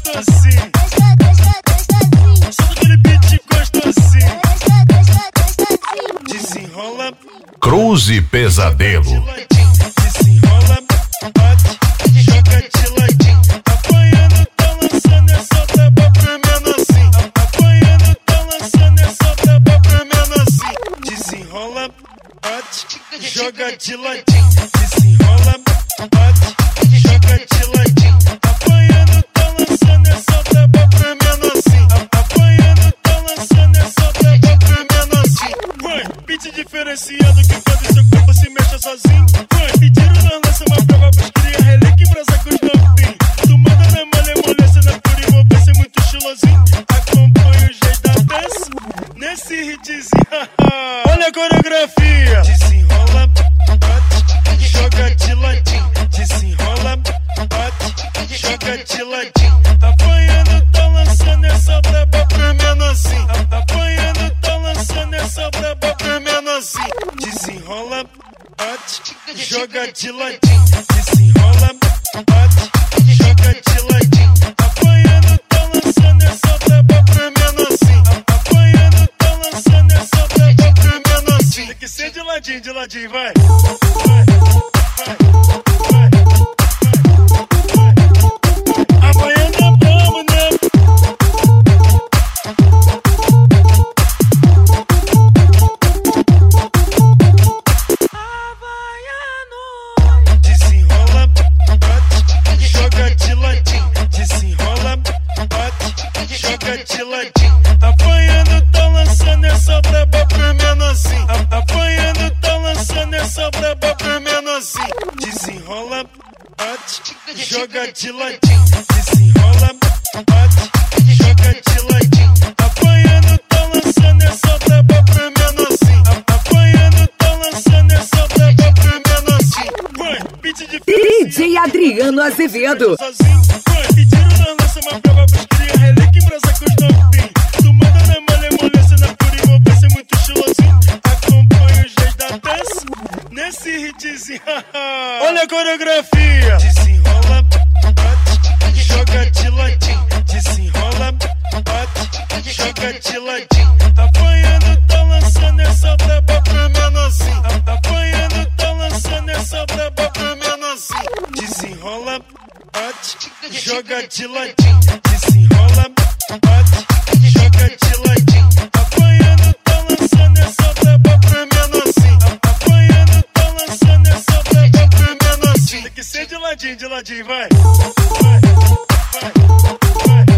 gostosinho. Só daquele beat gostosinho. Desenrola. Cruz e Pesadelo. Desenrola, bate, joga de ladinho. Apanhando, tá lançando essa taba pra menorzinho. Apanhando, tá lançando essa taba pra menorzinho. Desenrola, bate, joga de ladinho. Desenrola, bate, joga de ladinho. Apanhando, tá lançando essa taba pra menorzinho. Apanhando, tá lançando essa taba pra menorzinho. Vai, beat diferenciado que quando seu corpo se mexe sozinho. Vai, pediram na lança uma prova pros cria relíquia e brasa com os novinhos. Tu manda na malha, moleza na pura envolvência, é muito estilosinho. Acompanha o jeito da dança nesse hitzinho. Olha a coreografia. Desenrola, bate, joga de ladinho. Desenrola, bate, joga de ladinho. Apanhando, tá lançando essa braba pra menorzinho. Apanhando, tá lançando essa braba pra menorzinho. Desenrola, bate, joga de ladinho. Desenrola, bate, joga de ladinho. Apanhando, tá lançando essa braba pra menorzinho. Apanhando, tá lançando essa braba pra menorzinho. Tem que ser de ladinho, vai. Vai, vai, vai, vai. Apanhando é brabo, né? Desenrola, bate, joga de ladinho. Desenrola, bate, joga de ladinho. Apanhando, tá lançando essa braba pra menorzinho. Apanhando, tá lançando essa braba pra menorzinho. Desenrola, bate, joga de ladinho. Desenrola, bate, joga de ladinho. Apanhando, tá lançando essa braba pra menorzinho. Apanhando, tá lançando essa braba pra menorzinho. Vai, beat diferenciado. DJ Adriano Azevedo. Sozinho, vai, pediram na lança uma prova pros cria relíquia e brasa com os novinhos. Tu manda na malha, moleza na pura envolvência, é muito estilosinho. Acompanha o jeito da dança nesse hitzinho. Olha a coreografia. Desenrola, bate, joga de ladinho. Desenrola, bate, joga de ladinho. Apanhando, tá lançando essa braba pra menorzinho. Apanhando, tá lançando essa braba pra menorzinho. Desenrola, bate, joga de ladinho. Desenrola, bate, joga de ladinho. Apanhando, tá lançando essa braba pra menorzinho. Apanhando, tá lançando essa braba pra menorzinho. Tem que ser de ladinho, vai. Vai, vai, vai.